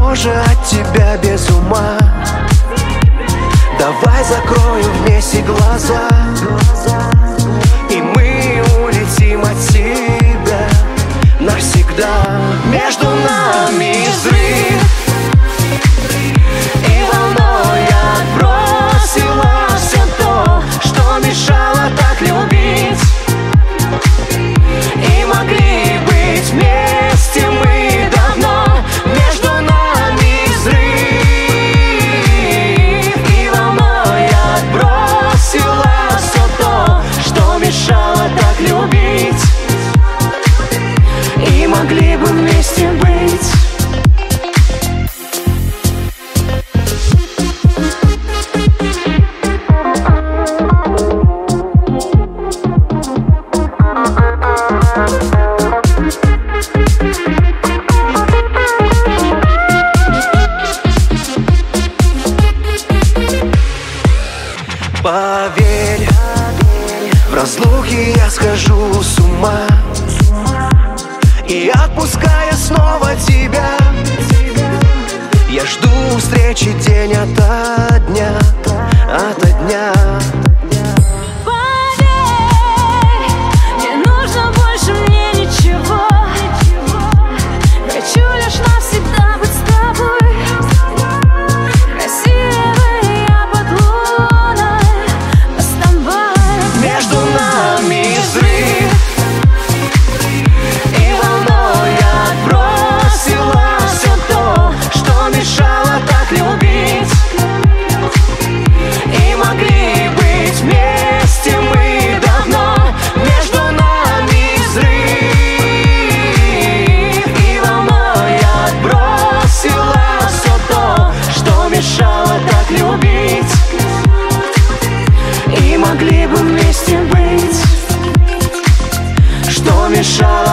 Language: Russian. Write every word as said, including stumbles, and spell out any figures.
тоже от тебя без ума. Давай закроем вместе глаза, и мы улетим от тебя навсегда. Между нами взрыв, и волной отбросила все то, что мешало так любить. И могли быть вместе мы давно. Между нами взрыв, и волной отбросила все то, что мешало так любить. И могли бы вместе быть. Поверь, в разлуке я схожу с ума. И отпуская снова тебя, я жду встречи день ото дня, ото дня. Поверь, не нужно больше мне ничего. Хочу лишь навсегда быть с тобой. Красивая под луной, мы с тобой. Между нами взрыв, и волной отбросила все то, что мешало так любить. И могли быть вместе мы давно. Между нами взрыв, и волной отбросила все то, что мешало так любить. И могли бы вместе быть, что мешало